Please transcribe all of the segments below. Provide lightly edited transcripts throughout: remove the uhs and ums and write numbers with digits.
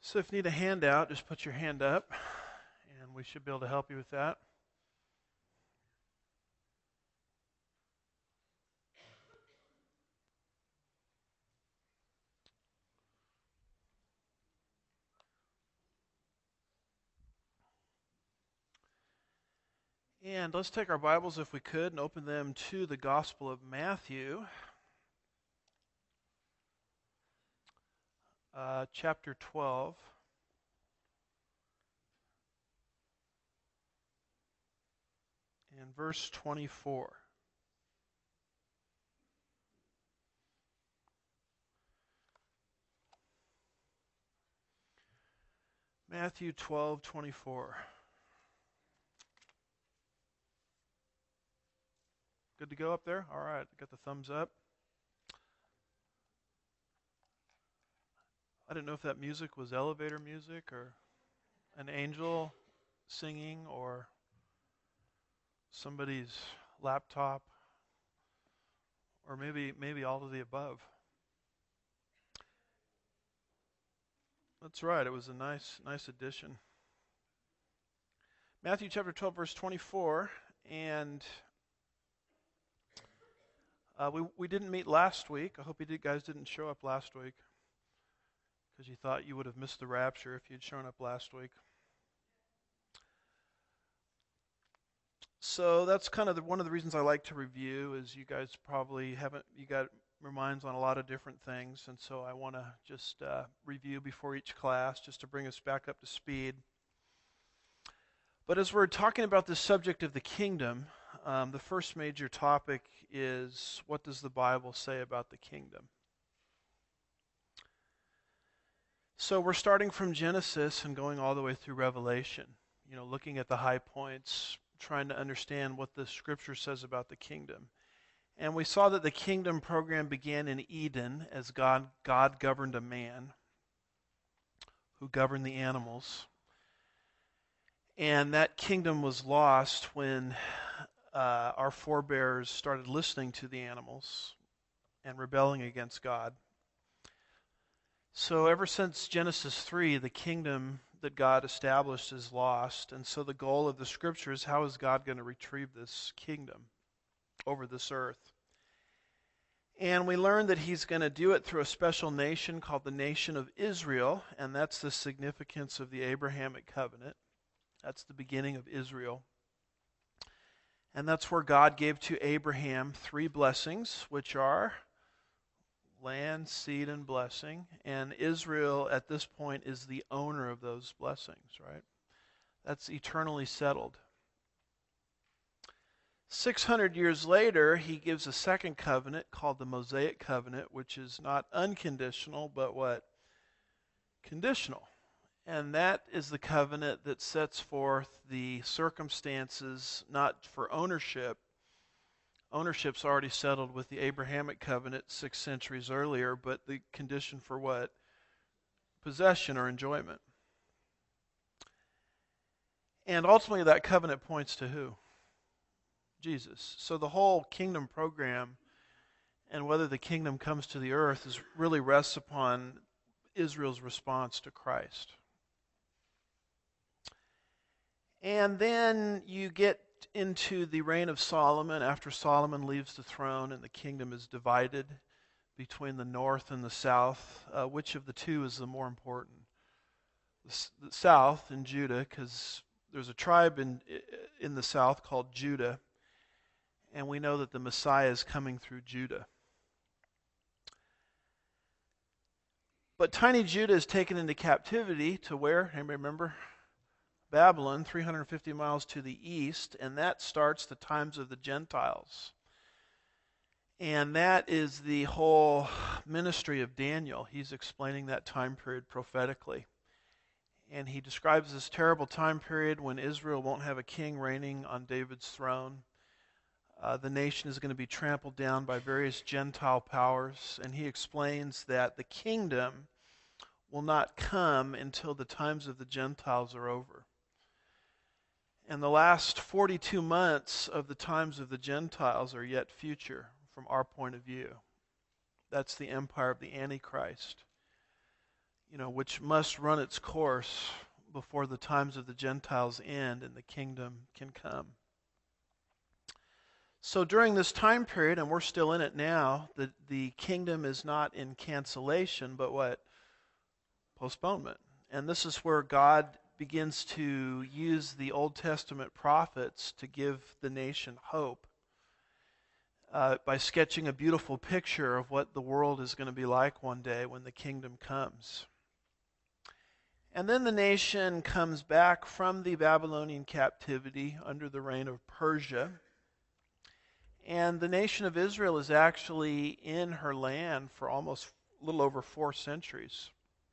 So if you need a handout, just put your hand up, and we should be able to help you with that. And let's take our Bibles, if we could, and open them to the Gospel of Matthew, chapter 12. And verse 24. Matthew 12:24. Good to go up there? All right, got the thumbs up. I didn't know if that music was elevator music or an angel singing or somebody's laptop or maybe all of the above. That's right, it was a nice addition. Matthew chapter 12 verse 24, and we didn't meet last week. I hope you guys didn't show up last week because you thought you would have missed the rapture if you'd shown up last week. So that's kind of one of the reasons I like to review is you guys probably you got your minds on a lot of different things, and so I want to just review before each class just to bring us back up to speed. But as we're talking about the subject of the kingdom, the first major topic is, what does the Bible say about the kingdom? So we're starting from Genesis and going all the way through Revelation, looking at the high points, trying to understand what the Scripture says about the kingdom. And we saw that the kingdom program began in Eden as God governed a man who governed the animals. And that kingdom was lost when our forebears started listening to the animals and rebelling against God. So ever since Genesis 3, the kingdom that God established is lost. And so the goal of the Scripture is, how is God going to retrieve this kingdom over this earth? And we learned that He's going to do it through a special nation called the nation of Israel. And that's the significance of the Abrahamic covenant. That's the beginning of Israel. And that's where God gave to Abraham 3 blessings, which are land, seed, and blessing. And Israel at this point is the owner of those blessings, right? That's eternally settled. 600 years later, He gives a second covenant called the Mosaic covenant, which is not unconditional, but what? Conditional. And that is the covenant that sets forth the circumstances not for ownership. Ownership's already settled with the Abrahamic covenant 6 centuries earlier, but the condition for what? Possession or enjoyment. And ultimately that covenant points to who? Jesus. So the whole kingdom program and whether the kingdom comes to the earth really rests upon Israel's response to Christ. And then you get into the reign of Solomon after Solomon leaves the throne and the kingdom is divided between the north and the south. Which of the two is the more important? The south in Judah, because there's a tribe in the south called Judah, and we know that the Messiah is coming through Judah. But tiny Judah is taken into captivity to where? Anybody remember? Babylon, 350 miles to the east, and that starts the times of the Gentiles. And that is the whole ministry of Daniel. He's explaining that time period prophetically. And he describes this terrible time period when Israel won't have a king reigning on David's throne. The nation is going to be trampled down by various Gentile powers, and he explains that the kingdom will not come until the times of the Gentiles are over. And the last 42 months of the times of the Gentiles are yet future from our point of view. That's the empire of the Antichrist. which must run its course before the times of the Gentiles end and the kingdom can come. So during this time period, and we're still in it now, the kingdom is not in cancellation, but what? Postponement. And this is where God begins to use the Old Testament prophets to give the nation hope by sketching a beautiful picture of what the world is going to be like one day when the kingdom comes. And then the nation comes back from the Babylonian captivity under the reign of Persia. And the nation of Israel is actually in her land for almost a little over 4 centuries.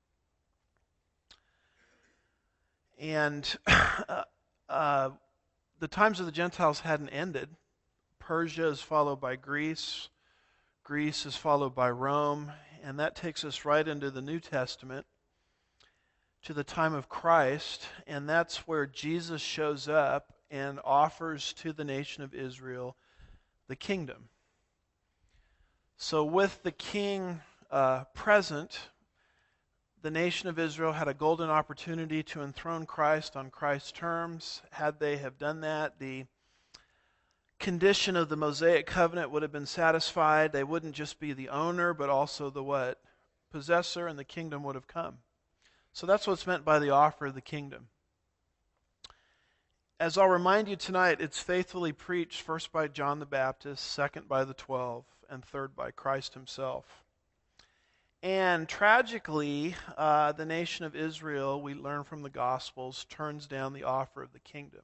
And the times of the Gentiles hadn't ended. Persia is followed by Greece. Greece is followed by Rome. And that takes us right into the New Testament, to the time of Christ. And that's where Jesus shows up and offers to the nation of Israel the kingdom. So with the king present, the nation of Israel had a golden opportunity to enthrone Christ on Christ's terms. Had they have done that, the condition of the Mosaic covenant would have been satisfied. They wouldn't just be the owner, but also the what? Possessor, and the kingdom would have come. So that's what's meant by the offer of the kingdom. As I'll remind you tonight, it's faithfully preached first by John the Baptist, second by the 12, and third by Christ himself. And tragically, the nation of Israel, we learn from the Gospels, turns down the offer of the kingdom.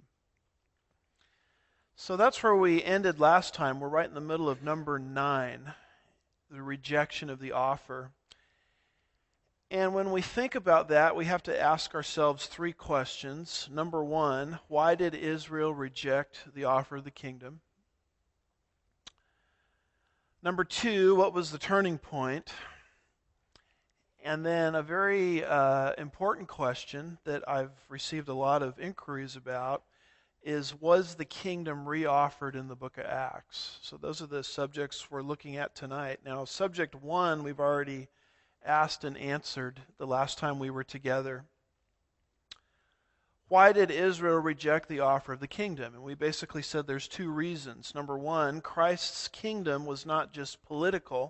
So that's where we ended last time. We're right in the middle of number 9, the rejection of the offer. And when we think about that, we have to ask ourselves 3 questions. Number 1, why did Israel reject the offer of the kingdom? Number 2, what was the turning point? And then a very important question that I've received a lot of inquiries about is, was the kingdom re-offered in the book of Acts? So those are the subjects we're looking at tonight. Now, subject 1, we've already asked and answered the last time we were together. Why did Israel reject the offer of the kingdom? And we basically said there's 2 reasons. Number 1, Christ's kingdom was not just political.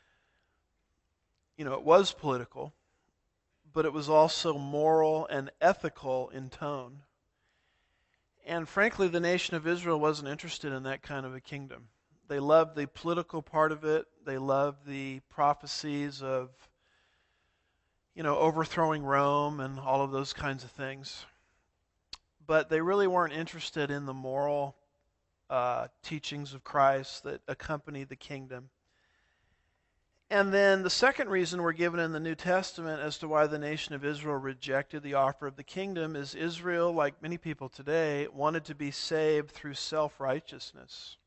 It was political, but it was also moral and ethical in tone. And frankly, the nation of Israel wasn't interested in that kind of a kingdom. They loved the political part of it. They loved the prophecies of overthrowing Rome and all of those kinds of things. But they really weren't interested in the moral teachings of Christ that accompany the kingdom. And then the second reason we're given in the New Testament as to why the nation of Israel rejected the offer of the kingdom is Israel, like many people today, wanted to be saved through self-righteousness.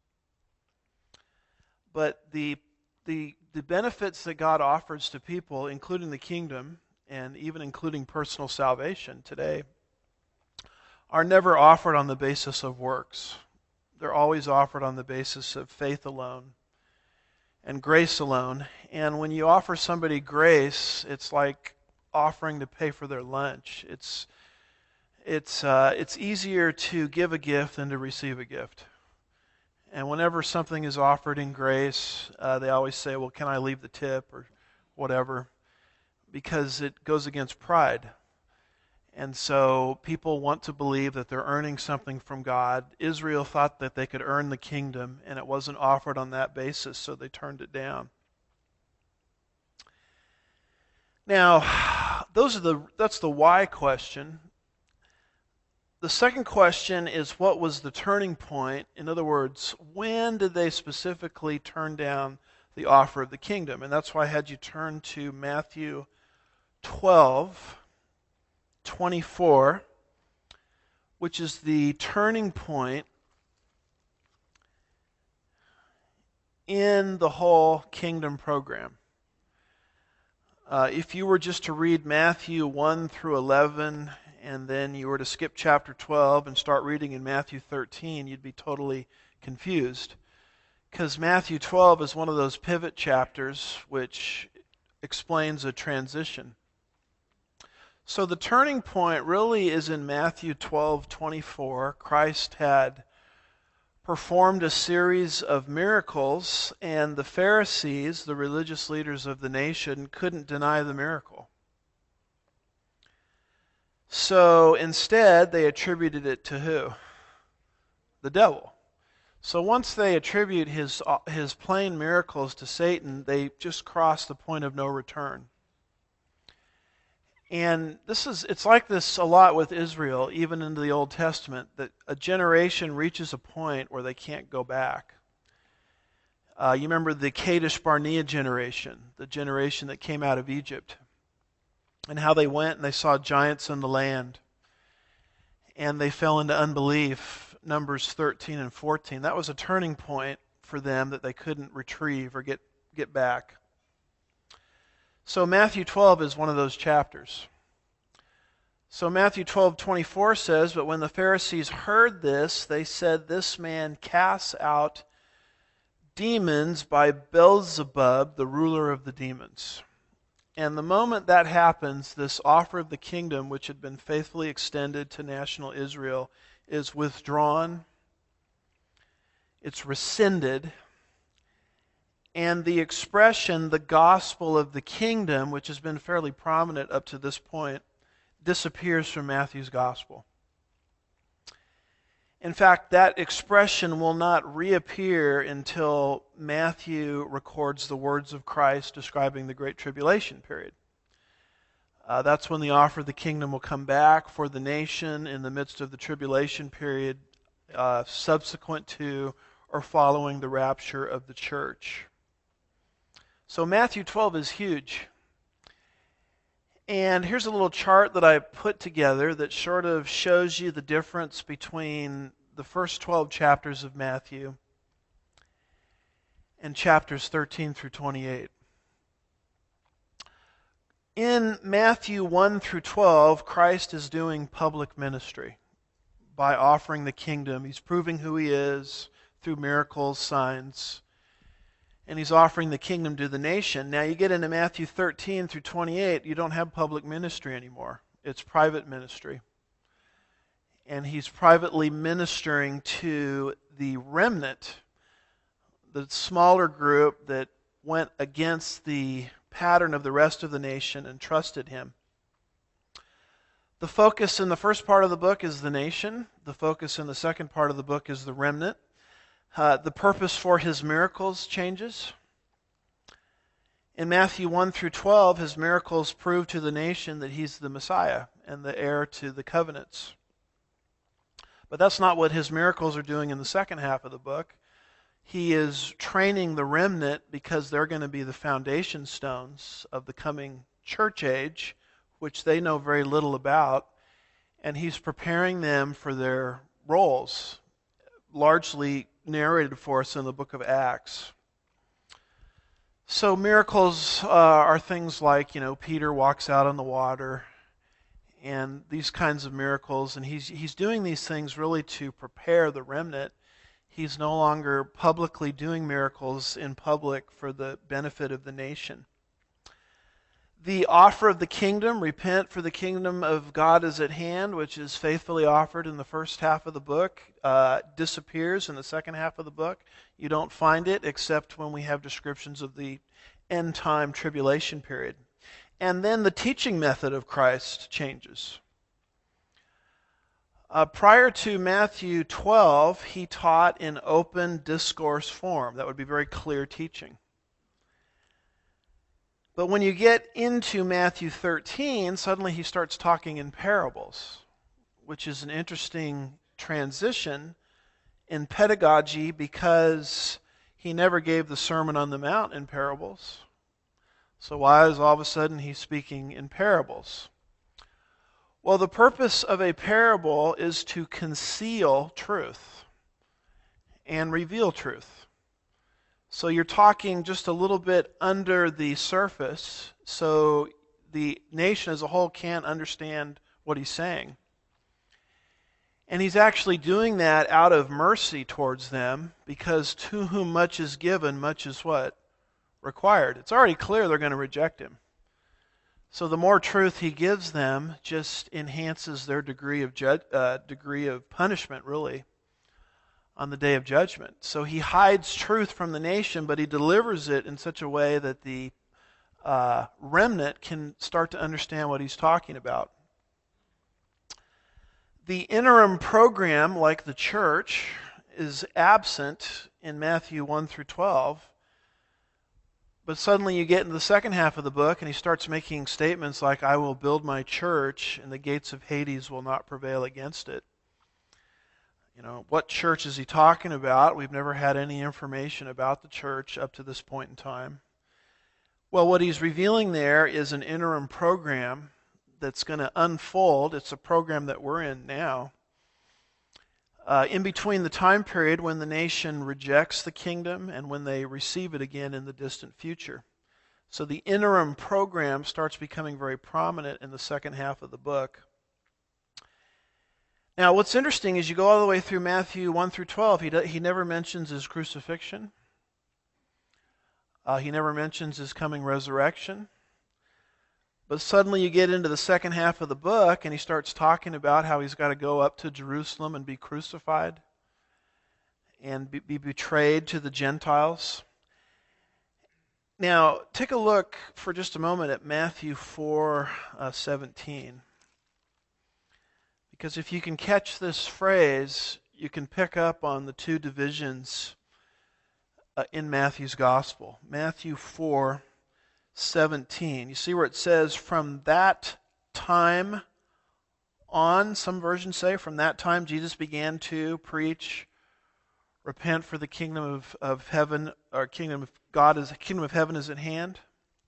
But the benefits that God offers to people, including the kingdom, and even including personal salvation today, are never offered on the basis of works. They're always offered on the basis of faith alone and grace alone. And when you offer somebody grace, it's like offering to pay for their lunch. It's easier to give a gift than to receive a gift. And whenever something is offered in grace, they always say, well, can I leave the tip or whatever? Because it goes against pride. And so people want to believe that they're earning something from God. Israel thought that they could earn the kingdom, and it wasn't offered on that basis, so they turned it down. Now, that's the why question. The second question is, what was the turning point? In other words, when did they specifically turn down the offer of the kingdom? And that's why I had you turn to Matthew 12:24, which is the turning point in the whole kingdom program. If you were just to read Matthew 1 through 11, and then you were to skip chapter 12 and start reading in Matthew 13, you'd be totally confused. Because Matthew 12 is one of those pivot chapters which explains a transition. So the turning point really is in Matthew 12:24. Christ had performed a series of miracles, and the Pharisees, the religious leaders of the nation, couldn't deny the miracle. So instead, they attributed it to who? The devil. So once they attribute his plain miracles to Satan, they just cross the point of no return. And it's like this a lot with Israel, even into the Old Testament, that a generation reaches a point where they can't go back. You remember the Kadesh Barnea generation, the generation that came out of Egypt, and how they went and they saw giants in the land, and they fell into unbelief, Numbers 13 and 14. That was a turning point for them that they couldn't retrieve or get back. So Matthew 12 is one of those chapters. So Matthew 12:24 says, "But when the Pharisees heard this, they said, 'This man casts out demons by Beelzebub, the ruler of the demons.'" And the moment that happens, this offer of the kingdom, which had been faithfully extended to national Israel, is withdrawn. It's rescinded. And the expression, the gospel of the kingdom, which has been fairly prominent up to this point, disappears from Matthew's gospel. In fact, that expression will not reappear until Matthew records the words of Christ describing the Great Tribulation period. That's when the offer of the kingdom will come back for the nation in the midst of the tribulation period, subsequent to or following the rapture of the church. So Matthew 12 is huge. And here's a little chart that I put together that sort of shows you the difference between the first 12 chapters of Matthew and chapters 13 through 28. In Matthew 1 through 12, Christ is doing public ministry by offering the kingdom. He's proving who he is through miracles, signs, and he's offering the kingdom to the nation. Now you get into Matthew 13 through 28, you don't have public ministry anymore. It's private ministry. And he's privately ministering to the remnant, the smaller group that went against the pattern of the rest of the nation and trusted him. The focus in the first part of the book is the nation. The focus in the second part of the book is the remnant. The purpose for his miracles changes. In Matthew 1 through 12, his miracles prove to the nation that he's the Messiah and the heir to the covenants. But that's not what his miracles are doing in the second half of the book. He is training the remnant because they're going to be the foundation stones of the coming church age, which they know very little about, and he's preparing them for their roles, largely narrated for us in the book of Acts. So miracles are things like, Peter walks out on the water and these kinds of miracles, and he's doing these things really to prepare the remnant. He's no longer publicly doing miracles in public for the benefit of the nation. The offer of the kingdom, repent for the kingdom of God is at hand, which is faithfully offered in the first half of the book, disappears in the second half of the book. You don't find it except when we have descriptions of the end time tribulation period. And then the teaching method of Christ changes. Prior to Matthew 12, he taught in open discourse form. That would be very clear teaching. But when you get into Matthew 13, suddenly he starts talking in parables, which is an interesting transition in pedagogy because he never gave the Sermon on the Mount in parables. So why is all of a sudden he speaking in parables? Well, the purpose of a parable is to conceal truth and reveal truth. So you're talking just a little bit under the surface, so the nation as a whole can't understand what he's saying. And he's actually doing that out of mercy towards them, because to whom much is given, much is what? Required. It's already clear they're going to reject him. So the more truth he gives them just enhances their degree of punishment, really, on the day of judgment. So he hides truth from the nation, but he delivers it in such a way that the remnant can start to understand what he's talking about. The interim program, like the church, is absent in Matthew 1 through 12. But suddenly you get into the second half of the book and he starts making statements like, I will build my church and the gates of Hades will not prevail against it. You know, what church is he talking about? We've never had any information about the church up to this point in time. Well, what he's revealing there is an interim program that's going to unfold. It's a program that we're in now. In between the time period when the nation rejects the kingdom and when they receive it again in the distant future. So the interim program starts becoming very prominent in the second half of the book. Now, what's interesting is you go all the way through Matthew 1 through 12, he never mentions his crucifixion. He never mentions his coming resurrection. But suddenly you get into the second half of the book and he starts talking about how he's got to go up to Jerusalem and be crucified and be betrayed to the Gentiles. Now, take a look for just a moment at Matthew 4:17. Because if you can catch this phrase, you can pick up on the two divisions in Matthew's gospel. Matthew 4:17. You see where it says, from that time on, some versions say, from that time Jesus began to preach, repent for the kingdom of heaven, or kingdom of God is, kingdom of heaven is at hand.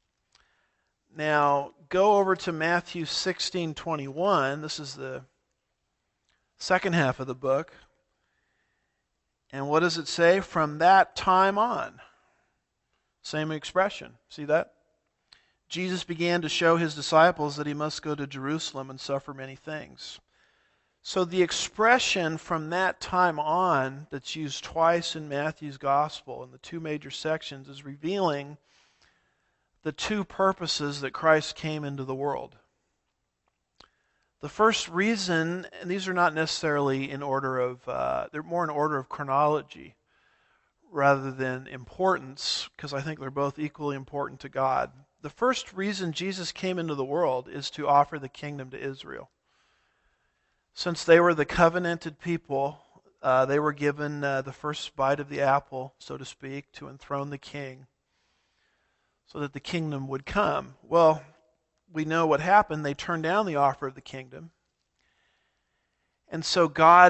Now, go over to Matthew 16:21. This is the second half of the book. And what does it say? From that time on. Same expression. See that? Jesus began to show his disciples that he must go to Jerusalem and suffer many things. So the expression from that time on that's used twice in Matthew's gospel in the two major sections is revealing the two purposes that Christ came into the world. The first reason, and these are not necessarily in order of, they're more in order of chronology rather than importance, because I think they're both equally important to God. The first reason Jesus came into the world is to offer the kingdom to Israel. Since they were the covenanted people, they were given the first bite of the apple, so to speak, to enthrone the king so that the kingdom would come. Well, we know what happened. They turned down the offer of the kingdom. And so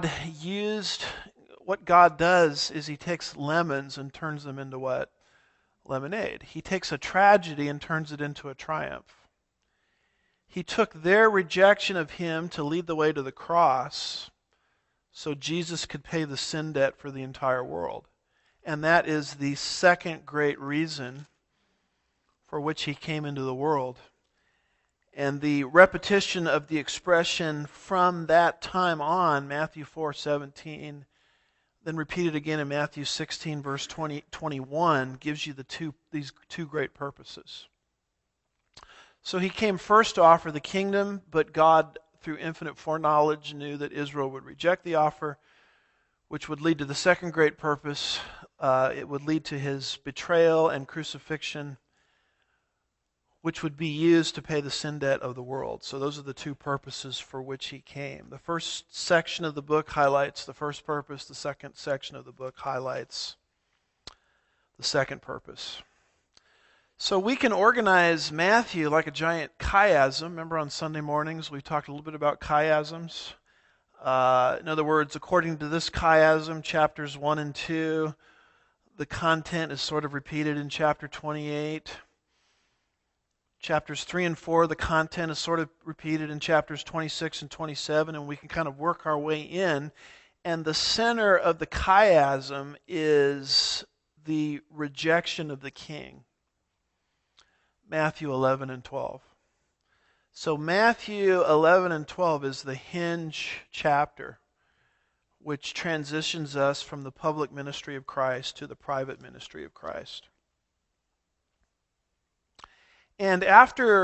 what God does is he takes lemons and turns them into what? Lemonade. He takes a tragedy and turns it into a triumph. He took their rejection of him to lead the way to the cross so Jesus could pay the sin debt for the entire world. And that is the second great reason for which he came into the world. And the repetition of the expression from that time on, Matthew 4:17, then repeated again in Matthew 16, verse 21, gives you these two great purposes. So he came first to offer the kingdom, but God, through infinite foreknowledge, knew that Israel would reject the offer, which would lead to the second great purpose. It would lead to his betrayal and crucifixion, which would be used to pay the sin debt of the world. So those are the two purposes for which he came. The first section of the book highlights the first purpose. The second section of the book highlights the second purpose. So we can organize Matthew like a giant chiasm. Remember on Sunday mornings we talked a little bit about chiasms. In other words, according to this chiasm, chapters 1 and 2, the content is sort of repeated in chapter 28. Chapters 3 and 4, the content is sort of repeated in chapters 26 and 27, and we can kind of work our way in. And the center of the chiasm is the rejection of the king. Matthew 11 and 12. So Matthew 11 and 12 is the hinge chapter which transitions us from the public ministry of Christ to the private ministry of Christ. And after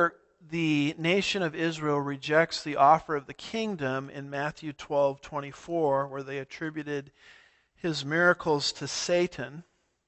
the nation of Israel rejects the offer of the kingdom in Matthew 12:24, where they attributed his miracles to Satan,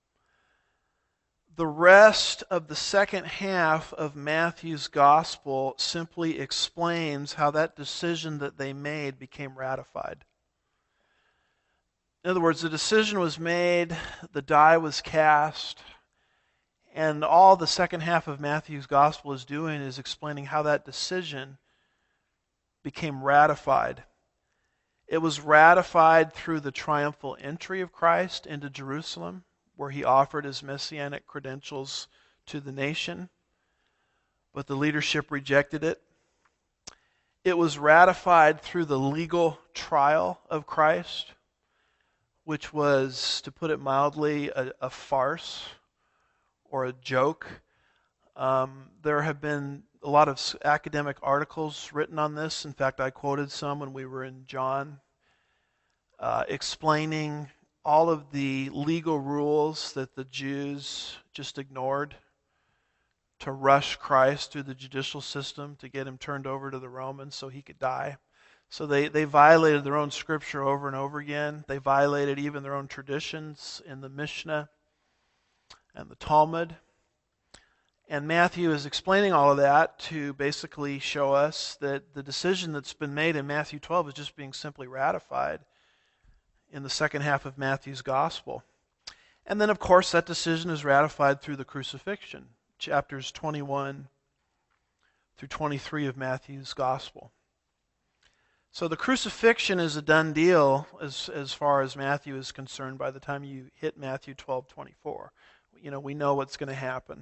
the rest of the second half of Matthew's gospel simply explains how that decision that they made became ratified. In other words, the decision was made, the die was cast, and all the second half of Matthew's gospel is doing is explaining how that decision became ratified. It was ratified through the triumphal entry of Christ into Jerusalem, where he offered his messianic credentials to the nation, but the leadership rejected it. It was ratified through the legal trial of Christ, which was, to put it mildly, a farce or a joke. There have been a lot of academic articles written on this. In fact, I quoted some when we were in John, explaining all of the legal rules that the Jews just ignored to rush Christ through the judicial system to get him turned over to the Romans so he could die. So they violated their own scripture over and over again. They violated even their own traditions in the Mishnah and the Talmud. And Matthew is explaining all of that to basically show us that the decision that's been made in Matthew 12 is just being simply ratified in the second half of Matthew's gospel. And then, of course, that decision is ratified through the crucifixion, chapters 21 through 23 of Matthew's gospel. So the crucifixion is a done deal as far as Matthew is concerned by the time you hit Matthew 12:24. We know what's going to happen.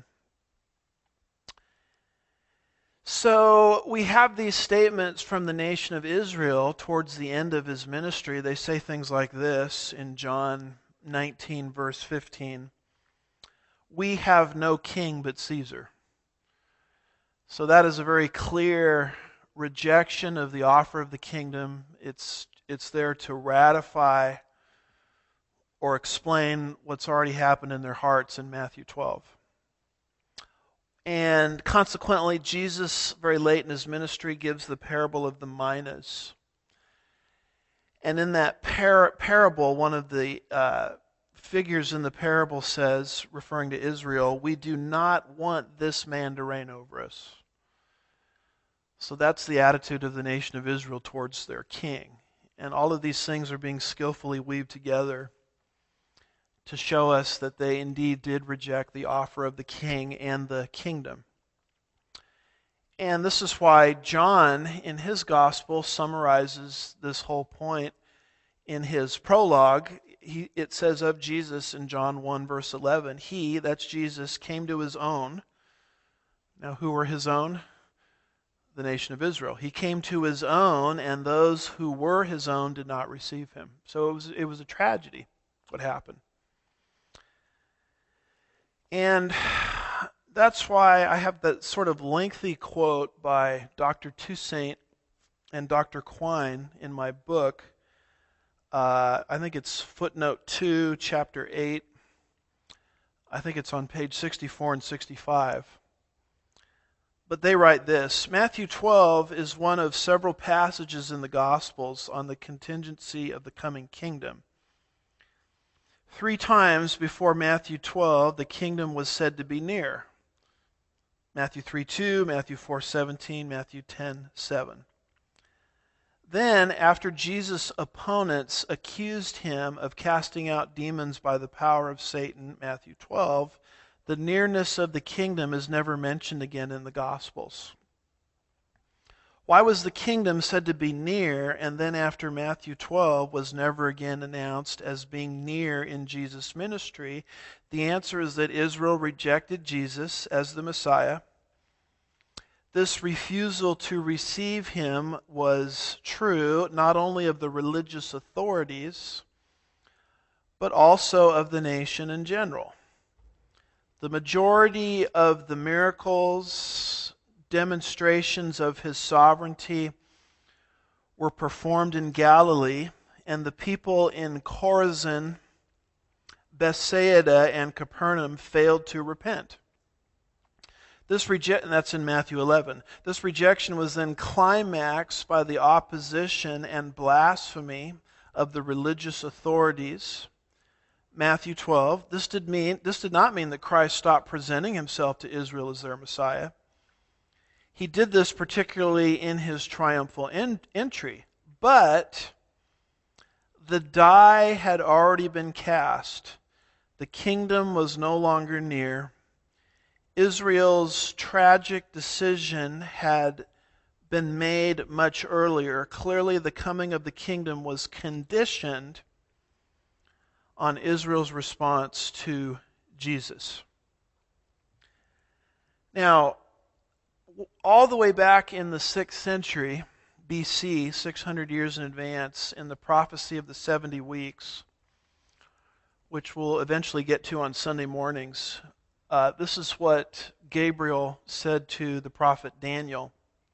So we have these statements from the nation of Israel towards the end of his ministry. They say things like this in John 19, verse 15. We have no king but Caesar. So that is a very clear rejection of the offer of the kingdom. It's there to ratify or explain what's already happened in their hearts in Matthew 12. And consequently, Jesus, very late in his ministry, gives the parable of the minas. And in that parable, one of the figures in the parable says, referring to Israel, we do not want this man to reign over us. So that's the attitude of the nation of Israel towards their king. And all of these things are being skillfully weaved together to show us that they indeed did reject the offer of the king and the kingdom. And this is why John, in his gospel, summarizes this whole point in his prologue. It says of Jesus in John 1, verse 11, he, that's Jesus, came to his own. Now, who were his own? The nation of Israel. He came to his own, and those who were his own did not receive him. So it was a tragedy what happened. And that's why I have that sort of lengthy quote by Dr. Toussaint and Dr. Quine in my book. I think it's footnote 2, chapter 8. I think it's on page 64 and 65. But they write this: Matthew 12 is one of several passages in the Gospels on the contingency of the coming kingdom. 3 times before Matthew 12, the kingdom was said to be near. Matthew 3:2, Matthew 4:17, Matthew 10:7. Then, after Jesus' opponents accused him of casting out demons by the power of Satan, Matthew 12, the nearness of the kingdom is never mentioned again in the Gospels. Why was the kingdom said to be near, and then after Matthew 12 was never again announced as being near in Jesus' ministry? The answer is that Israel rejected Jesus as the Messiah. This refusal to receive him was true not only of the religious authorities, but also of the nation in general. The majority of the miracles, demonstrations of his sovereignty were performed in Galilee, and the people in Chorazin, Bethsaida, and Capernaum failed to repent. And that's in Matthew 11. This rejection was then climaxed by the opposition and blasphemy of the religious authorities. Matthew 12. This did not mean that Christ stopped presenting himself to Israel as their Messiah. He did this particularly in his triumphal entry. But the die had already been cast. The kingdom was no longer near. Israel's tragic decision had been made much earlier. Clearly, the coming of the kingdom was conditioned on Israel's response to Jesus. Now, all the way back in the 6th century BC, 600 years in advance, in the prophecy of the 70 weeks, which we'll eventually get to on Sunday mornings, this is what Gabriel said to the prophet Daniel.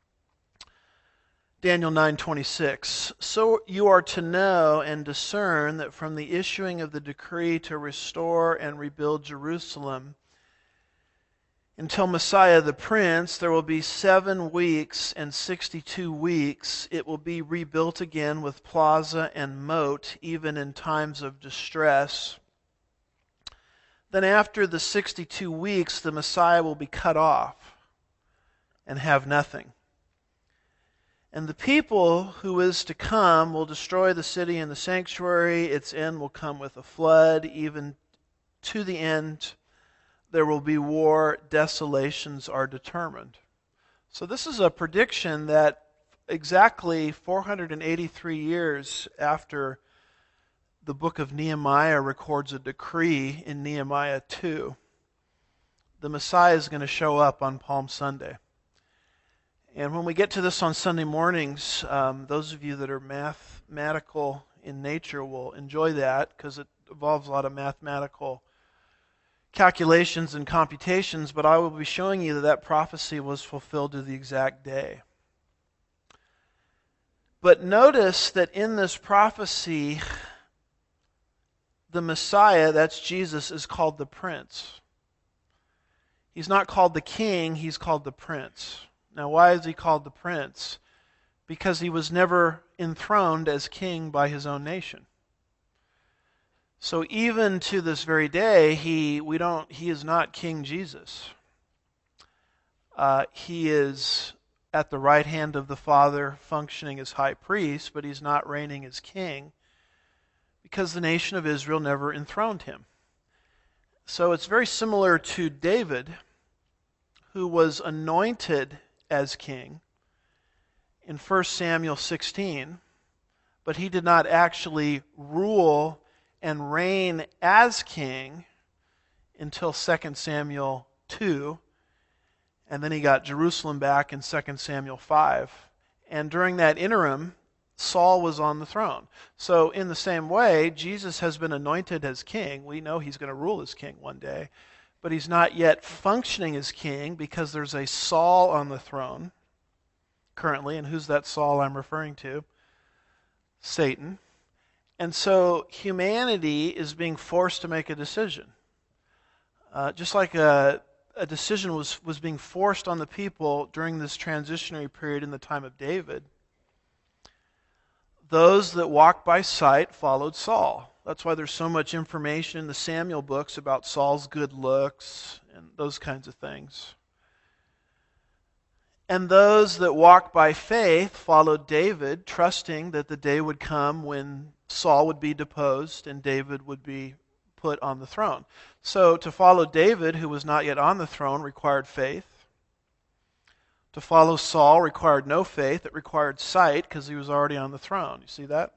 Daniel 9:26. So you are to know and discern that from the issuing of the decree to restore and rebuild Jerusalem until Messiah the Prince, there will be 7 weeks and 62 weeks. It will be rebuilt again with plaza and moat, even in times of distress. Then after the 62 weeks, the Messiah will be cut off and have nothing. And the people who is to come will destroy the city and the sanctuary. Its end will come with a flood. Even to the end, there will be war. Desolations are determined. So this is a prediction that exactly 483 years after the book of Nehemiah records a decree in Nehemiah 2, the Messiah is going to show up on Palm Sunday. And when we get to this on Sunday mornings, those of you that are mathematical in nature will enjoy that because it involves a lot of mathematical calculations and computations, but I will be showing you that that prophecy was fulfilled to the exact day. But notice that in this prophecy, the Messiah, that's Jesus, is called the Prince. He's not called the King, he's called the Prince. Now, why is he called the Prince? Because he was never enthroned as king by his own nation. So even to this very day, he is not King Jesus. He is at the right hand of the Father, functioning as high priest, but he's not reigning as king because the nation of Israel never enthroned him. So it's very similar to David, who was anointed as king in 1 Samuel 16, but he did not actually rule and reign as king until 2 Samuel 2, and then he got Jerusalem back in 2 Samuel 5. And during that interim, Saul was on the throne. So in the same way, Jesus has been anointed as king. We know he's going to rule as king one day, but he's not yet functioning as king because there's a Saul on the throne currently. And who's that Saul I'm referring to? Satan. And so humanity is being forced to make a decision. Just like a decision was being forced on the people during this transitionary period in the time of David. Those that walked by sight followed Saul. That's why there's so much information in the Samuel books about Saul's good looks and those kinds of things. And those that walked by faith followed David, trusting that the day would come when Saul would be deposed and David would be put on the throne. So to follow David, who was not yet on the throne, required faith. To follow Saul required no faith. It required sight because he was already on the throne. You see that?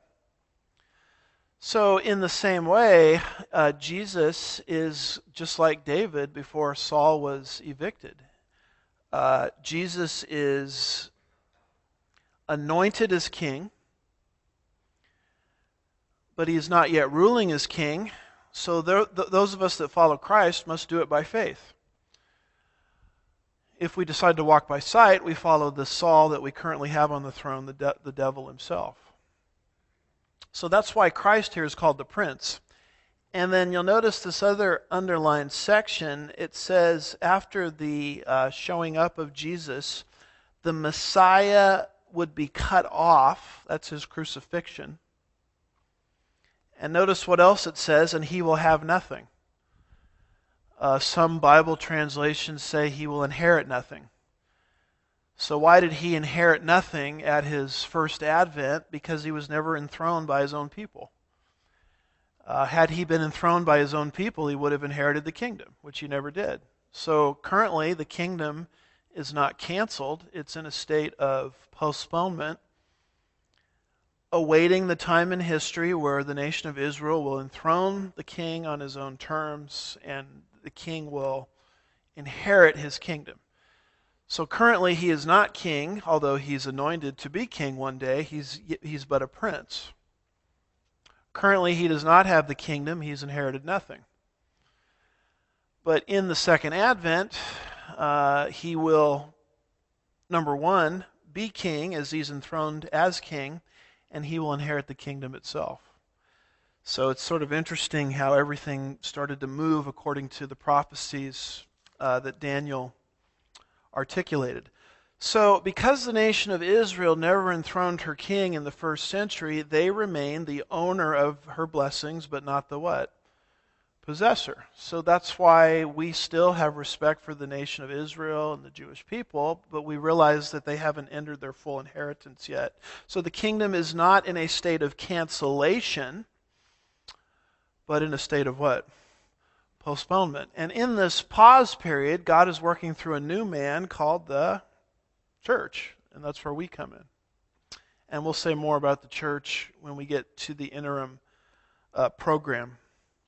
So in the same way, Jesus is just like David before Saul was evicted. Jesus is anointed as king, but he is not yet ruling as king. So those of us that follow Christ must do it by faith. If we decide to walk by sight, we follow the Saul that we currently have on the throne, the devil himself. So that's why Christ here is called the Prince. And then you'll notice this other underlined section. It says after the showing up of Jesus, the Messiah would be cut off. That's his crucifixion. And notice what else it says, and he will have nothing. Some Bible translations say he will inherit nothing. So why did he inherit nothing at his first advent? Because he was never enthroned by his own people. Had he been enthroned by his own people, he would have inherited the kingdom, which he never did. So currently, the kingdom is not canceled. It's in a state of postponement, awaiting the time in history where the nation of Israel will enthrone the king on his own terms, and the king will inherit his kingdom. So currently, he is not king, although he's anointed to be king one day. He's but a prince. Currently, he does not have the kingdom. He's inherited nothing. But in the second advent, he will, number one, be king as he's enthroned as king, and he will inherit the kingdom itself. So it's sort of interesting how everything started to move according to the prophecies that Daniel articulated. So, because the nation of Israel never enthroned her king in the first century, they remain the owner of her blessings, but not the what? Possessor. So that's why we still have respect for the nation of Israel and the Jewish people, but we realize that they haven't entered their full inheritance yet. So the kingdom is not in a state of cancellation, but in a state of what? Postponement. And in this pause period, God is working through a new man called the church, and that's where we come in. And we'll say more about the church when we get to the interim program.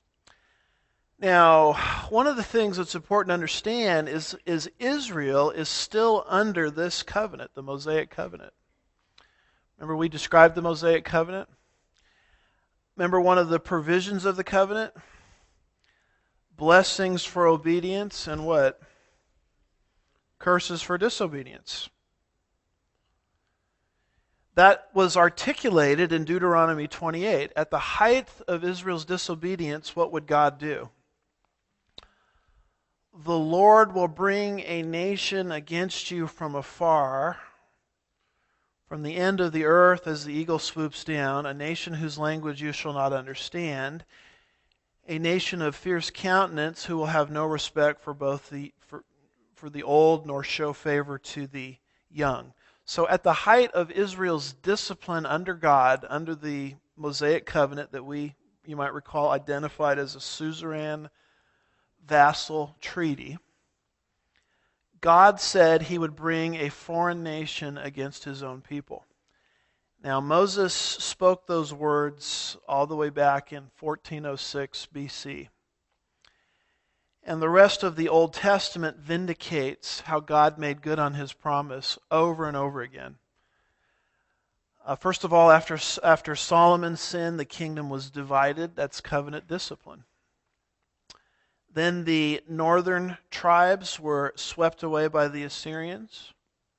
Now, one of the things that's important to understand is Israel is still under this covenant, the Mosaic covenant. Remember we described the Mosaic covenant? Remember one of the provisions of the covenant? Blessings for obedience and what? Curses for disobedience. That was articulated in Deuteronomy 28. At the height of Israel's disobedience, what would God do? The Lord will bring a nation against you from afar, from the end of the earth as the eagle swoops down, a nation whose language you shall not understand, a nation of fierce countenance who will have no respect for both for the old nor show favor to the young. So at the height of Israel's discipline under God, under the Mosaic covenant that you might recall, identified as a suzerain vassal treaty, God said he would bring a foreign nation against his own people. Now Moses spoke those words all the way back in 1406 BC. And the rest of the Old Testament vindicates how God made good on his promise over and over again. First of all, after Solomon's sin, the kingdom was divided. That's covenant discipline. Then the northern tribes were swept away by the Assyrians.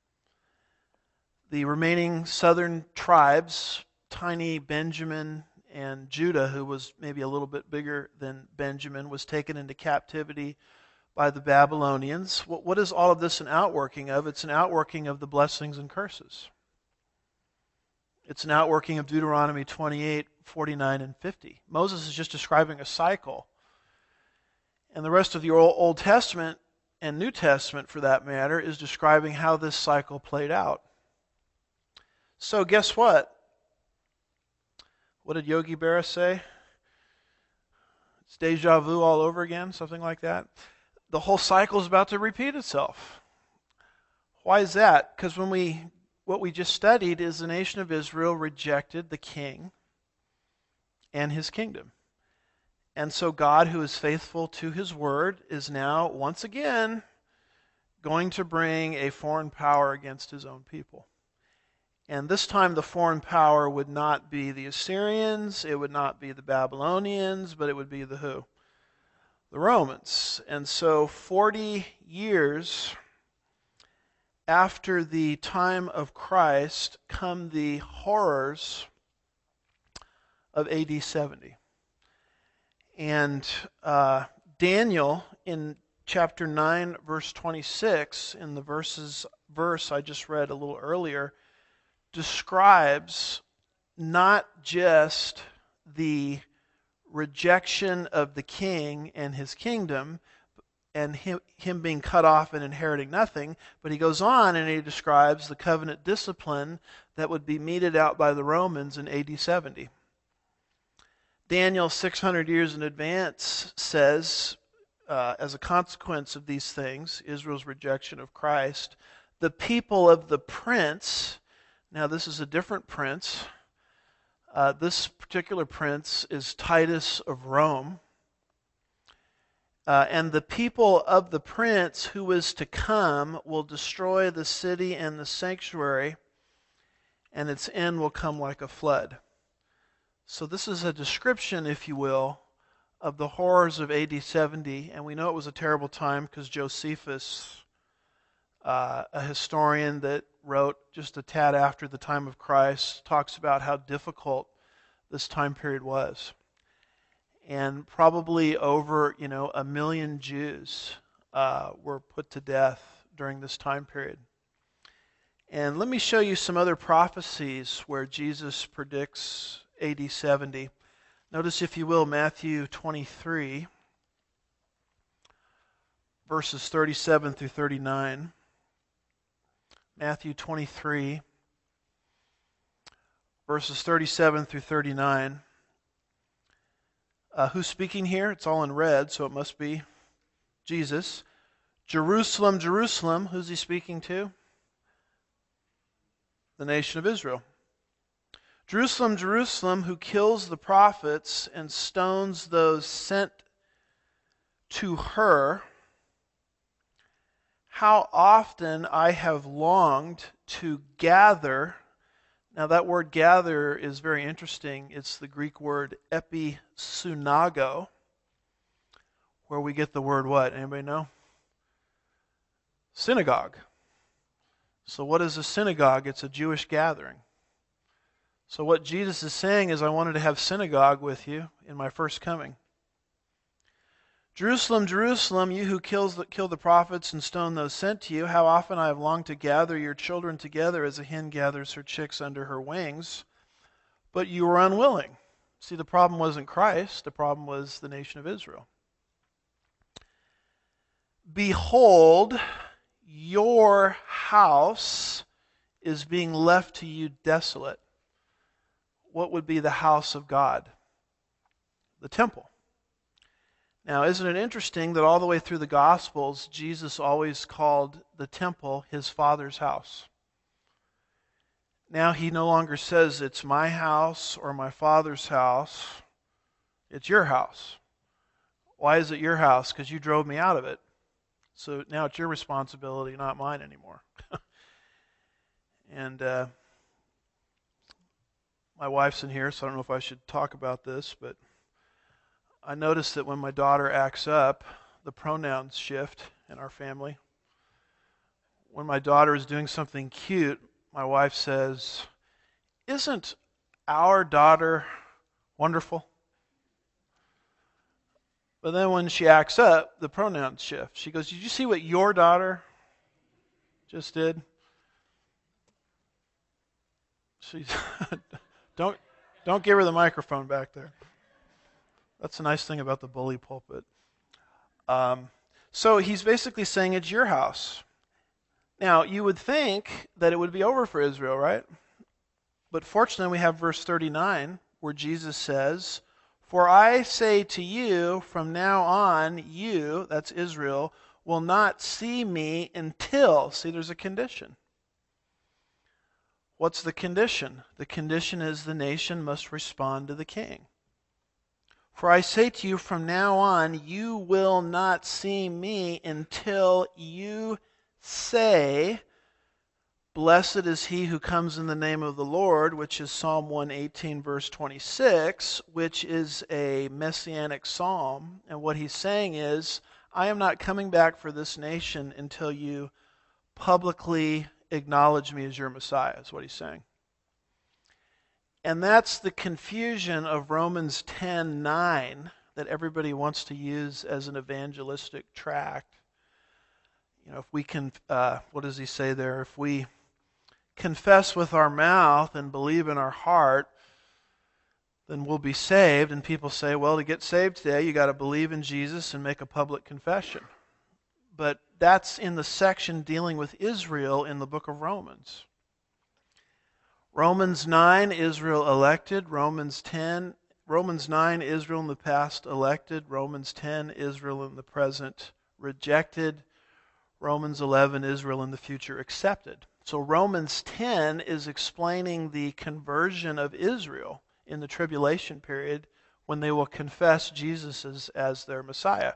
The remaining southern tribes, tiny Benjamin and Judah, who was maybe a little bit bigger than Benjamin, was taken into captivity by the Babylonians. What is all of this an outworking of? It's an outworking of the blessings and curses. It's an outworking of Deuteronomy 28, 49, and 50. Moses is just describing a cycle. And the rest of the Old Testament, and New Testament for that matter, is describing how this cycle played out. So guess what? What did Yogi Berra say? It's deja vu all over again, something like that. The whole cycle is about to repeat itself. Why is that? Because what we just studied is the nation of Israel rejected the king and his kingdom. And so God, who is faithful to his word, is now once again going to bring a foreign power against his own people. And this time the foreign power would not be the Assyrians, it would not be the Babylonians, but it would be the who? The Romans. And so 40 years after the time of Christ come the horrors of AD 70. And Daniel, in chapter 9, verse 26, in the verse I just read a little earlier, describes not just the rejection of the king and his kingdom, and him being cut off and inheriting nothing, but he goes on and he describes the covenant discipline that would be meted out by the Romans in AD 70. Daniel, 600 years in advance, says, as a consequence of these things, Israel's rejection of Christ, the people of the prince, now this is a different prince, this particular prince is Titus of Rome, and the people of the prince who is to come will destroy the city and the sanctuary, and its end will come like a flood. So this is a description, if you will, of the horrors of AD 70, and we know it was a terrible time because Josephus, a historian that wrote just a tad after the time of Christ, talks about how difficult this time period was. And probably over, 1 million Jews were put to death during this time period. And let me show you some other prophecies where Jesus predicts AD 70. Notice, if you will, Matthew 23, verses 37 through 39. Matthew 23, verses 37 through 39. Who's speaking here? It's all in red, so it must be Jesus. Jerusalem, Jerusalem, who's he speaking to? The nation of Israel. Jerusalem, Jerusalem, who kills the prophets and stones those sent to her. How often I have longed to gather. Now that word gather is very interesting. It's the Greek word episunago, where we get the word what? Anybody know? Synagogue. So what is a synagogue? It's a Jewish gathering. So what Jesus is saying is, I wanted to have synagogue with you in my first coming. Jerusalem, Jerusalem, you who kill the prophets and stone those sent to you, how often I have longed to gather your children together as a hen gathers her chicks under her wings, but you were unwilling. See, the problem wasn't Christ, the problem was the nation of Israel. Behold, your house is being left to you desolate. What would be the house of God? The temple. Now, isn't it interesting that all the way through the Gospels, Jesus always called the temple his Father's house? Now he no longer says it's my house or my Father's house. It's your house. Why is it your house? Because you drove me out of it. So now it's your responsibility, not mine anymore. And my wife's in here, so I don't know if I should talk about this, but I noticed that when my daughter acts up, the pronouns shift in our family. When my daughter is doing something cute, my wife says, "Isn't our daughter wonderful?" But then when she acts up, the pronouns shift. She goes, "Did you see what your daughter just did?" She's don't give her the microphone back there. That's a nice thing about the bully pulpit. So he's basically saying it's your house. Now, you would think that it would be over for Israel, right? But fortunately, we have verse 39 where Jesus says, "For I say to you, from now on, you," that's Israel, "will not see me until," see, there's a condition. What's the condition? The condition is the nation must respond to the king. "For I say to you, from now on, you will not see me until you say, 'Blessed is he who comes in the name of the Lord,'" which is Psalm 118, verse 26, which is a messianic psalm. And what he's saying is, I am not coming back for this nation until you publicly acknowledge me as your Messiah, is what he's saying. And that's the confusion of Romans 10:9, that everybody wants to use as an evangelistic tract. You know, if we can, what does he say there? If we confess with our mouth and believe in our heart, then we'll be saved. And people say, well, to get saved today, you got to believe in Jesus and make a public confession. But that's in the section dealing with Israel in the book of Romans. Romans 9, Israel elected. Romans 9, Israel in the past elected. Romans 10, Israel in the present rejected. Romans 11, Israel in the future accepted. So Romans 10 is explaining the conversion of Israel in the tribulation period when they will confess Jesus as their Messiah.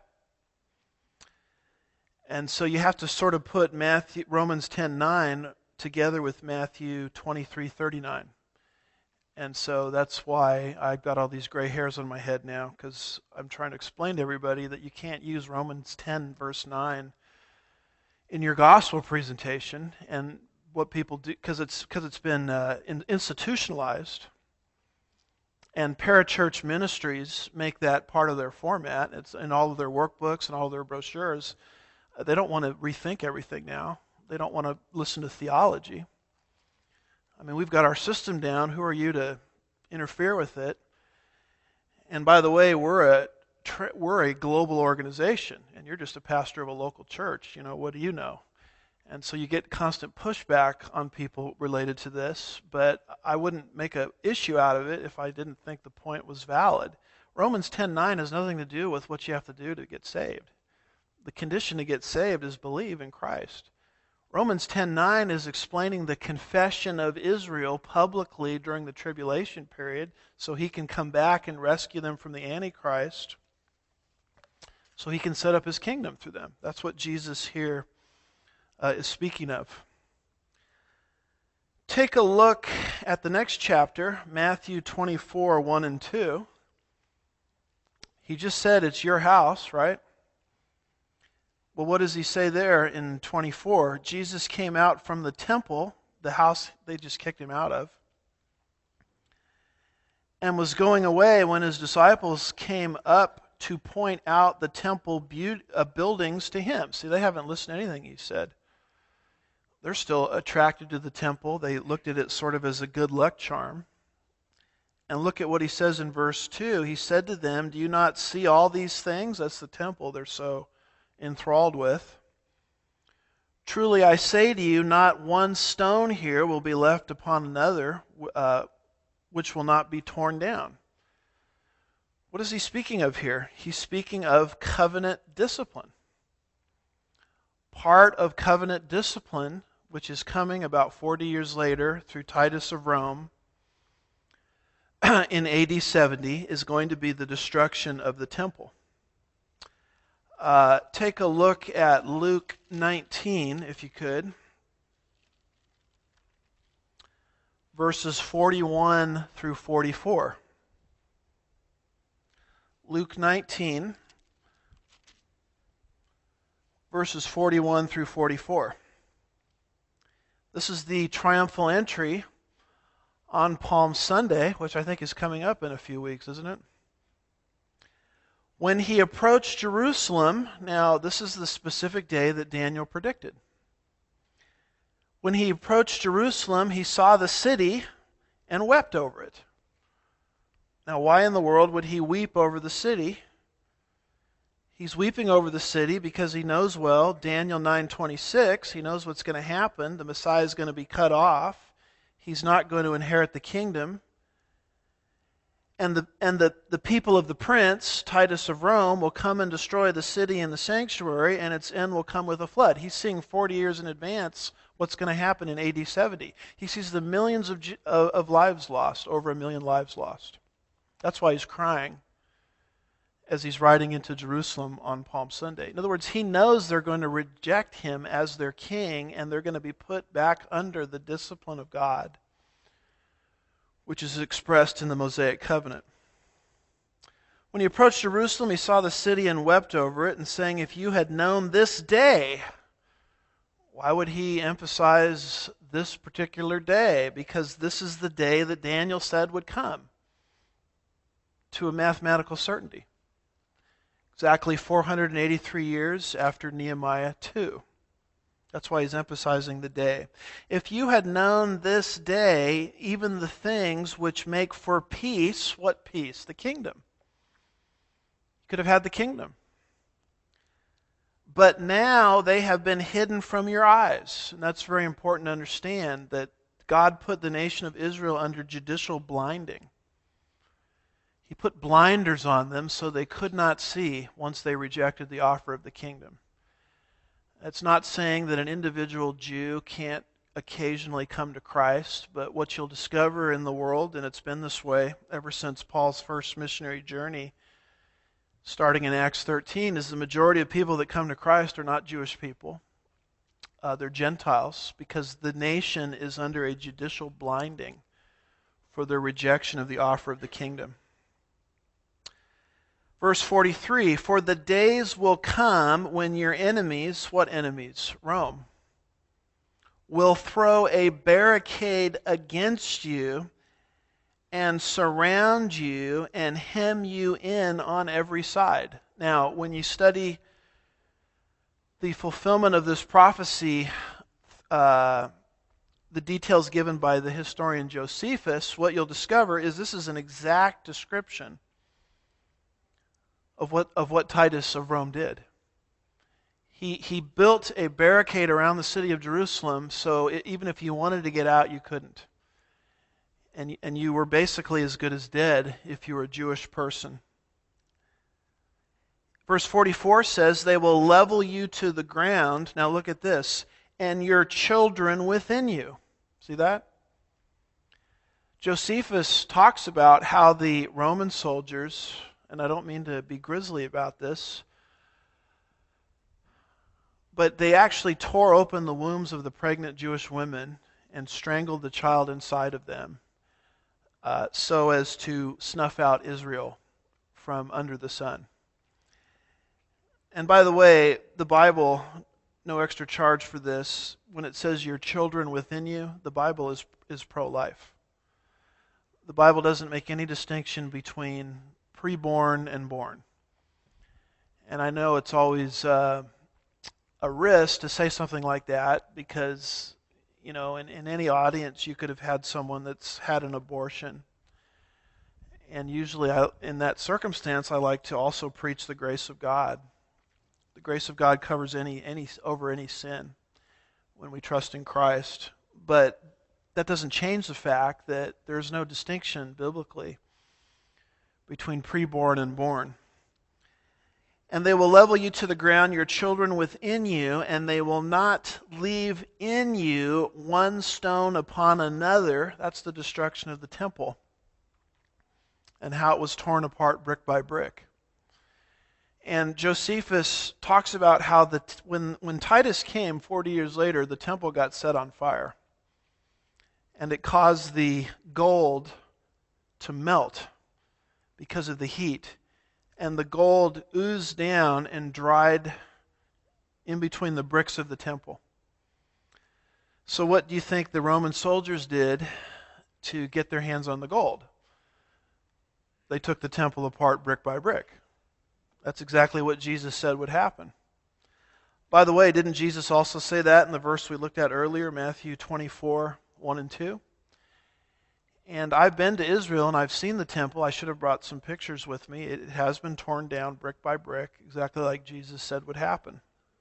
And so you have to sort of put Romans 10:9 together with Matthew 23:39. And so that's why I've got all these gray hairs on my head now, because I'm trying to explain to everybody that you can't use Romans 10 verse 9 in your gospel presentation. And what people do, because it's been institutionalized, and parachurch ministries make that part of their format. It's in all of their workbooks and all of their brochures. They don't want to rethink everything now. They don't want to listen to theology. I mean, we've got our system down. Who are you to interfere with it? And by the way, we're a global organization, and you're just a pastor of a local church. You know, what do you know? And so you get constant pushback on people related to this, but I wouldn't make an issue out of it if I didn't think the point was valid. Romans 10:9 has nothing to do with what you have to do to get saved. The condition to get saved is believe in Christ. Romans 10:9 is explaining the confession of Israel publicly during the tribulation period so he can come back and rescue them from the Antichrist, so he can set up his kingdom through them. That's what Jesus here is speaking of. Take a look at the next chapter, Matthew 24, 1 and 2. He just said it's your house, right? Well, what does he say there in 24? Jesus came out from the temple, the house they just kicked him out of, and was going away when his disciples came up to point out the temple buildings to him. See, they haven't listened to anything he said. They're still attracted to the temple. They looked at it sort of as a good luck charm. And look at what he says in verse 2. He said to them, do you not see all these things? That's the temple they're so enthralled with. Truly I say to you, not one stone here will be left upon another, which will not be torn down. What is he speaking of here? He's speaking of covenant discipline. Part of covenant discipline, which is coming about 40 years later through Titus of Rome in AD 70, is going to be the destruction of the temple. Take a look at Luke 19, if you could. Verses 41 through 44. Luke 19, verses 41 through 44. This is the triumphal entry on Palm Sunday, which I think is coming up in a few weeks, isn't it? When he approached Jerusalem, now this is the specific day that Daniel predicted. When he approached Jerusalem, he saw the city and wept over it. Now, why in the world would he weep over the city? He's weeping over the city because he knows well, Daniel 9:26, he knows what's going to happen. The Messiah is going to be cut off. He's not going to inherit the kingdom. And the people of the prince, Titus of Rome, will come and destroy the city and the sanctuary, and its end will come with a flood. He's seeing 40 years in advance what's going to happen in AD 70. He sees the millions of lives lost, over 1 million lives lost. That's why he's crying as he's riding into Jerusalem on Palm Sunday. In other words, he knows they're going to reject him as their king, and they're going to be put back under the discipline of God, which is expressed in the Mosaic covenant. When he approached Jerusalem, he saw the city and wept over it, and saying, if you had known this day. Why would he emphasize this particular day? Because this is the day that Daniel said would come to a mathematical certainty. exactly 483 years after Nehemiah 2. That's why he's emphasizing the day. If you had known this day, even the things which make for peace, what peace? The kingdom. You could have had the kingdom. But now they have been hidden from your eyes. And that's very important to understand, that God put the nation of Israel under judicial blinding. He put blinders on them so they could not see once they rejected the offer of the kingdom. That's not saying that an individual Jew can't occasionally come to Christ, but what you'll discover in the world, and it's been this way ever since Paul's first missionary journey, starting in Acts 13, is the majority of people that come to Christ are not Jewish people. They're Gentiles, because the nation is under a judicial blinding for their rejection of the offer of the kingdom. Verse 43, for the days will come when your enemies, what enemies? Rome, will throw a barricade against you and surround you and hem you in on every side. Now, when you study the fulfillment of this prophecy, the details given by the historian Josephus, what you'll discover is this is an exact description of what Titus of Rome did. He built a barricade around the city of Jerusalem, so even if you wanted to get out, you couldn't. And you were basically as good as dead if you were a Jewish person. Verse 44 says, they will level you to the ground. Now look at this. And your children within you. See that? Josephus talks about how the Roman soldiers, and I don't mean to be grisly about this, but they actually tore open the wombs of the pregnant Jewish women and strangled the child inside of them so as to snuff out Israel from under the sun. And by the way, the Bible, no extra charge for this, when it says your children within you, the Bible is pro-life. The Bible doesn't make any distinction between preborn and born. And I know it's always a risk to say something like that because, you know, in any audience you could have had someone that's had an abortion. And usually in that circumstance I like to also preach the grace of God. The grace of God covers over any sin when we trust in Christ. But that doesn't change the fact that there's no distinction biblically between preborn and born. And they will level you to the ground, your children within you, and they will not leave in you one stone upon another. That's the destruction of the temple and how it was torn apart brick by brick. And Josephus talks about how when Titus came 40 years later, the temple got set on fire. And it caused the gold to melt because of the heat. And the gold oozed down and dried in between the bricks of the temple. So what do you think the Roman soldiers did to get their hands on the gold? They took the temple apart brick by brick. That's exactly what Jesus said would happen. By the way, didn't Jesus also say that in the verse we looked at earlier, Matthew 24, 1 and 2? And I've been to Israel and I've seen the temple. I should have brought some pictures with me. It has been torn down brick by brick, exactly like Jesus said would happen.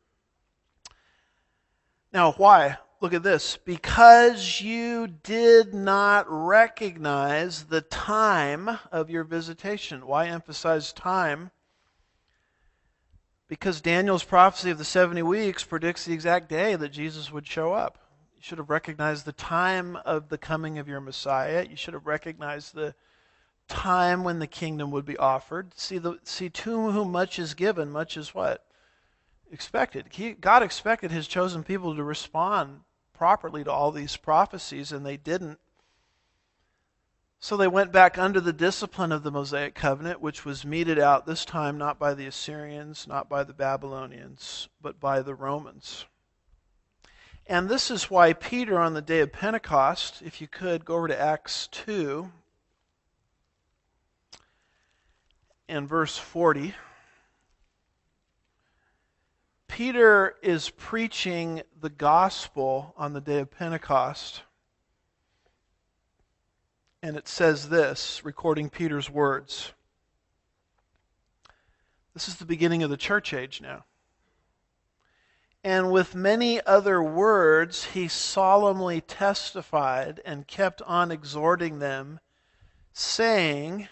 Now, why? Look at this. Because you did not recognize the time of your visitation. Why emphasize time? Because Daniel's prophecy of the 70 weeks predicts the exact day that Jesus would show up. You should have recognized the time of the coming of your Messiah. You should have recognized the time when the kingdom would be offered. See, to whom much is given, much is what? Expected. God expected His chosen people to respond properly to all these prophecies, and they didn't. So they went back under the discipline of the Mosaic covenant, which was meted out this time not by the Assyrians, not by the Babylonians, but by the Romans. And this is why Peter on the day of Pentecost, if you could, go over to Acts 2 and verse 40. Peter is preaching the gospel on the day of Pentecost. And it says this, recording Peter's words. This is the beginning of the church age now. And with many other words, he solemnly testified and kept on exhorting them, saying,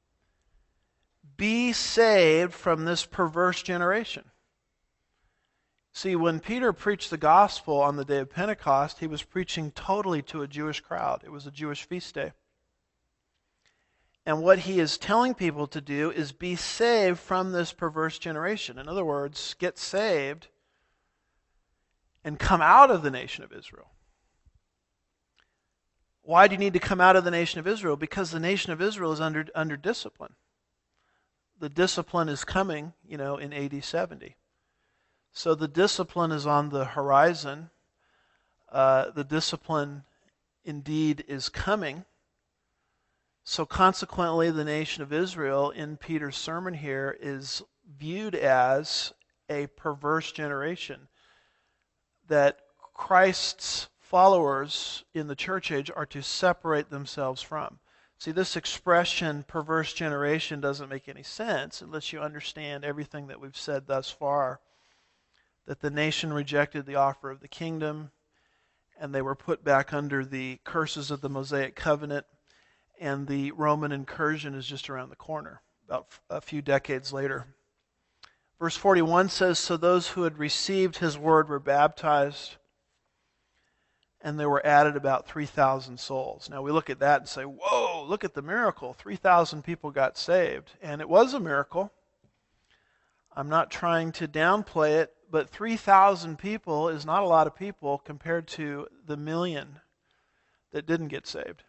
"Be saved from this perverse generation." See, when Peter preached the gospel on the day of Pentecost, he was preaching totally to a Jewish crowd. It was a Jewish feast day. And what he is telling people to do is be saved from this perverse generation. In other words, get saved and come out of the nation of Israel. Why do you need to come out of the nation of Israel? Because the nation of Israel is under discipline. The discipline is coming, in AD 70. So the discipline is on the horizon. The discipline indeed is coming. So consequently, the nation of Israel in Peter's sermon here is viewed as a perverse generation that Christ's followers in the church age are to separate themselves from. See, this expression, perverse generation, doesn't make any sense unless you understand everything that we've said thus far. That the nation rejected the offer of the kingdom, and they were put back under the curses of the Mosaic covenant, and the Roman incursion is just around the corner, about a few decades later. Verse 41 says, "So those who had received his word were baptized, and there were added about 3,000 souls." Now we look at that and say, whoa, look at the miracle. 3,000 people got saved. And it was a miracle. I'm not trying to downplay it, but 3,000 people is not a lot of people compared to the million that didn't get saved.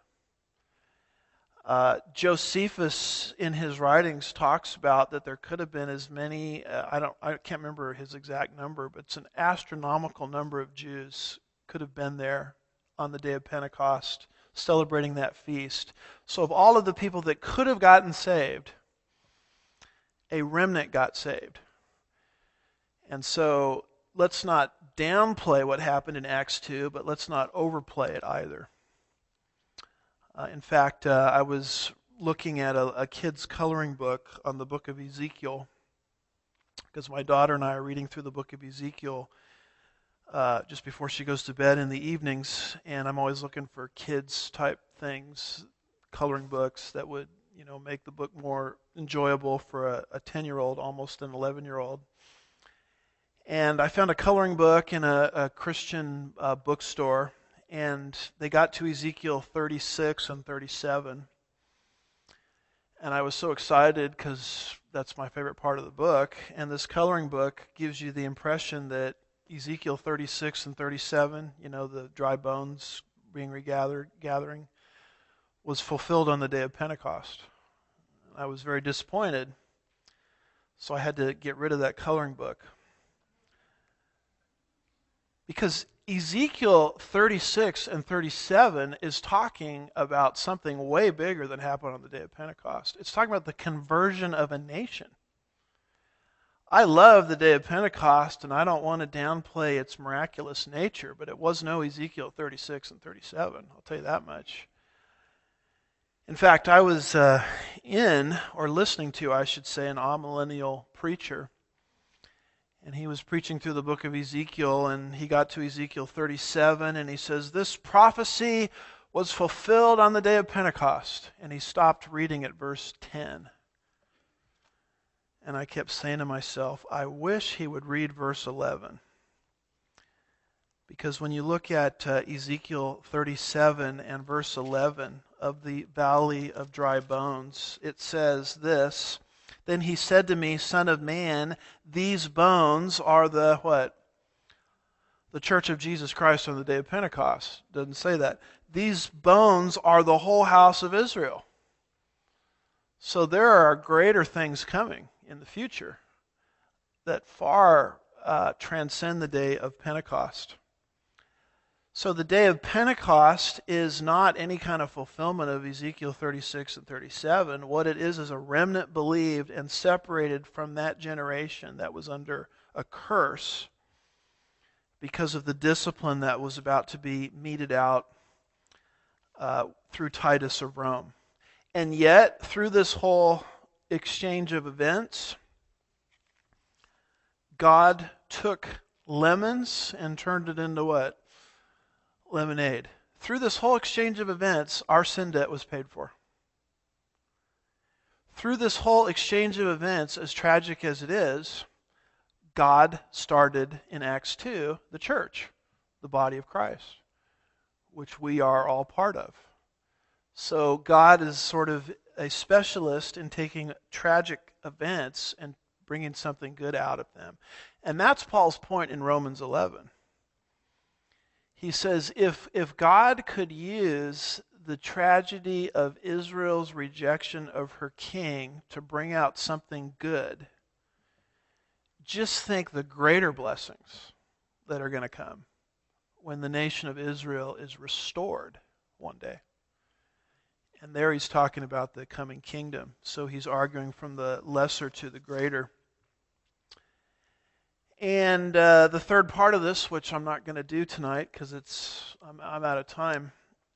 Josephus, in his writings, talks about that there could have been as many, I can't remember his exact number, but it's an astronomical number of Jews could have been there on the day of Pentecost, celebrating that feast. So of all of the people that could have gotten saved, a remnant got saved. And so let's not downplay what happened in Acts 2, but let's not overplay it either. In fact, I was looking at a kid's coloring book on the book of Ezekiel, because my daughter and I are reading through the book of Ezekiel just before she goes to bed in the evenings, and I'm always looking for kids type things, coloring books that would make the book more enjoyable for a 10-year-old, almost an 11-year-old. And I found a coloring book in a Christian bookstore, and they got to Ezekiel 36 and 37. And I was so excited because that's my favorite part of the book. And this coloring book gives you the impression that Ezekiel 36 and 37, the dry bones being gathering, was fulfilled on the day of Pentecost. I was very disappointed, so I had to get rid of that coloring book. Because Ezekiel 36 and 37 is talking about something way bigger than happened on the day of Pentecost. It's talking about the conversion of a nation. I love the day of Pentecost, and I don't want to downplay its miraculous nature, but it was no Ezekiel 36 and 37, I'll tell you that much. In fact, I was listening to, I should say, an amillennial preacher, and he was preaching through the book of Ezekiel, and he got to Ezekiel 37, and he says, "This prophecy was fulfilled on the day of Pentecost." And he stopped reading at verse 10. And I kept saying to myself, I wish he would read verse 11. Because when you look at Ezekiel 37 and verse 11 of the valley of dry bones, it says this, "Then he said to me, Son of man, these bones are the," what? The church of Jesus Christ on the day of Pentecost. Doesn't say that. "These bones are the whole house of Israel." So there are greater things coming in the future that far transcend the day of Pentecost. So the day of Pentecost is not any kind of fulfillment of Ezekiel 36 and 37. What it is a remnant believed and separated from that generation that was under a curse because of the discipline that was about to be meted out through Titus of Rome. And yet, through this whole exchange of events, God took lemons and turned it into what? Lemonade. Through this whole exchange of events, our sin debt was paid for. Through this whole exchange of events, as tragic as it is, God started in Acts 2 the church, the body of Christ, which we are all part of. So God is sort of a specialist in taking tragic events and bringing something good out of them. And that's Paul's point in Romans 11. He says, if God could use the tragedy of Israel's rejection of her king to bring out something good, just think the greater blessings that are going to come when the nation of Israel is restored one day. And there he's talking about the coming kingdom. So he's arguing from the lesser to the greater. And the third part of this, which I'm not going to do tonight because I'm out of time,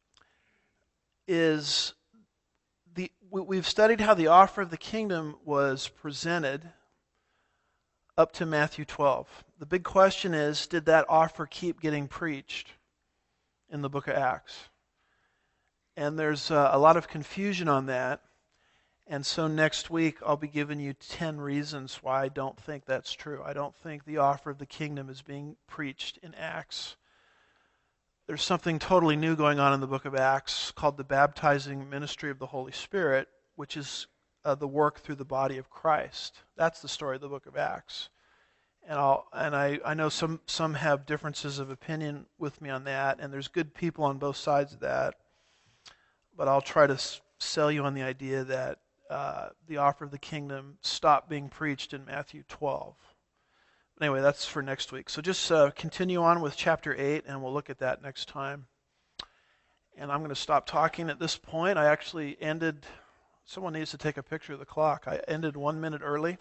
is we've studied how the offer of the kingdom was presented up to Matthew 12. The big question is, did that offer keep getting preached in the book of Acts? And there's a lot of confusion on that. And so next week I'll be giving you 10 reasons why I don't think that's true. I don't think the offer of the kingdom is being preached in Acts. There's something totally new going on in the book of Acts called the baptizing ministry of the Holy Spirit, which is the work through the body of Christ. That's the story of the book of Acts. And I know some have differences of opinion with me on that, and there's good people on both sides of that. But I'll try to sell you on the idea that the offer of the kingdom stopped being preached in Matthew 12. Anyway, that's for next week. So just continue on with chapter 8, and we'll look at that next time. And I'm going to stop talking at this point. I actually ended, someone needs to take a picture of the clock. I ended 1 minute early.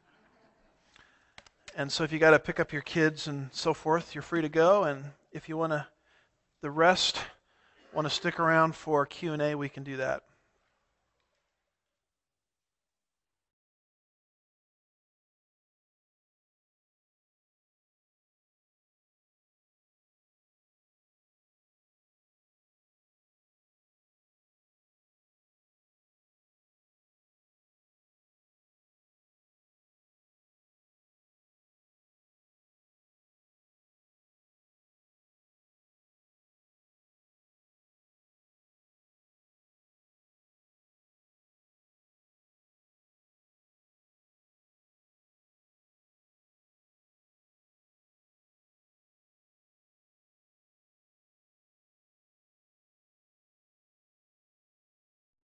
And so if you got to pick up your kids and so forth, you're free to go. And if you want to, the rest want to stick around for Q&A, we can do that.